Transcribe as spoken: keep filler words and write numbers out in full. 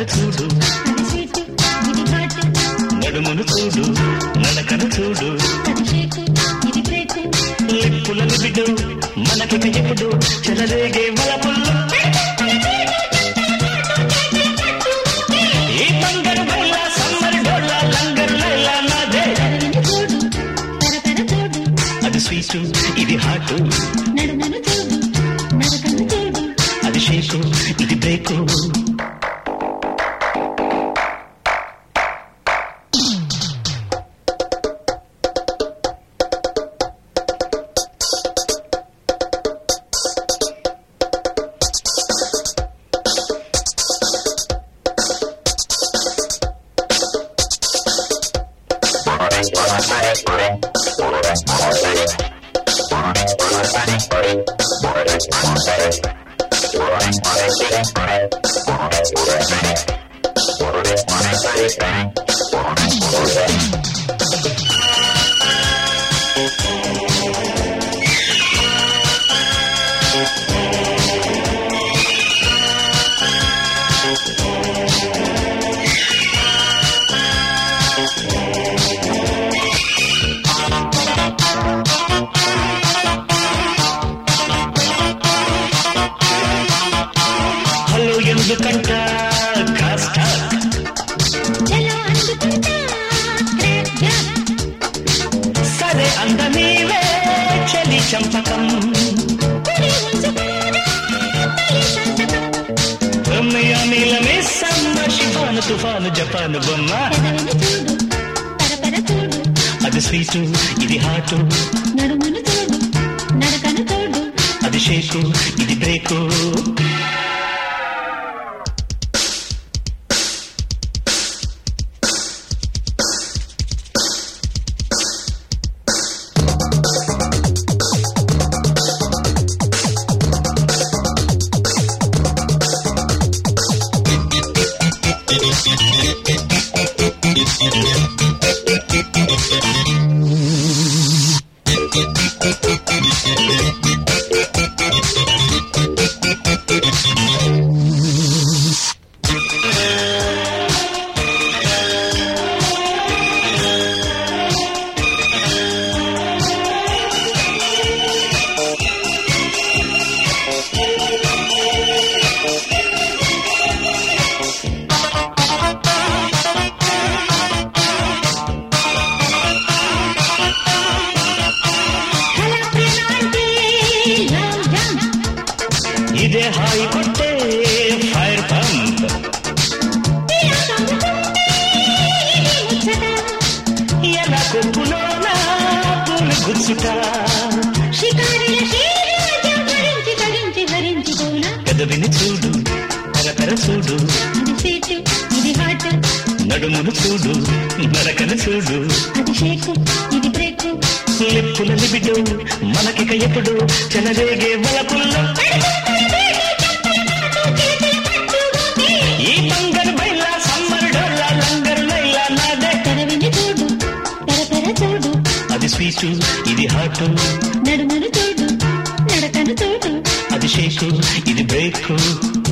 చూడు నడుమును చూడు నడకను చూడు లిప్పుల లిబిడు మనకి ఎప్పుడు చెలరేగే వలపుల్లో ఈ బంగారు బల్ల సమ్మర్ డోళ్ళ లంగరు లైలా నాదే అది స్వీటు ఇది హాటు అది షేకు ఇది బ్రేకు ఎందుకంట కాస్త సరే అంద నీవే చలి చంపకం నీలమే సమ్మ షిఫాను తుఫాను జపాను బొమ్మ అది స్వీటు ఇది హాటు అది షేకు ఇది బ్రేకు ఇదే హాయి కొట్టే ఫైర్ పంప్ ఎలా కొప్పులోనా పూలు గుచ్చుట పెదవిని చూడు తెర చూడు నడుమును చూడు నరకను చూడు లిప్పుల లిబిడు మనకిక ఎప్పుడు చెలరేగే వలపుల్లో ఈ బంగారు బల్ల సమ్మర్ డోళ్ళ లంగరు లైలా నాదే అది స్వీటు ఇది హాటు నడుమును చూడు నడకను చూడు అది షేకు ఇది బ్రేకు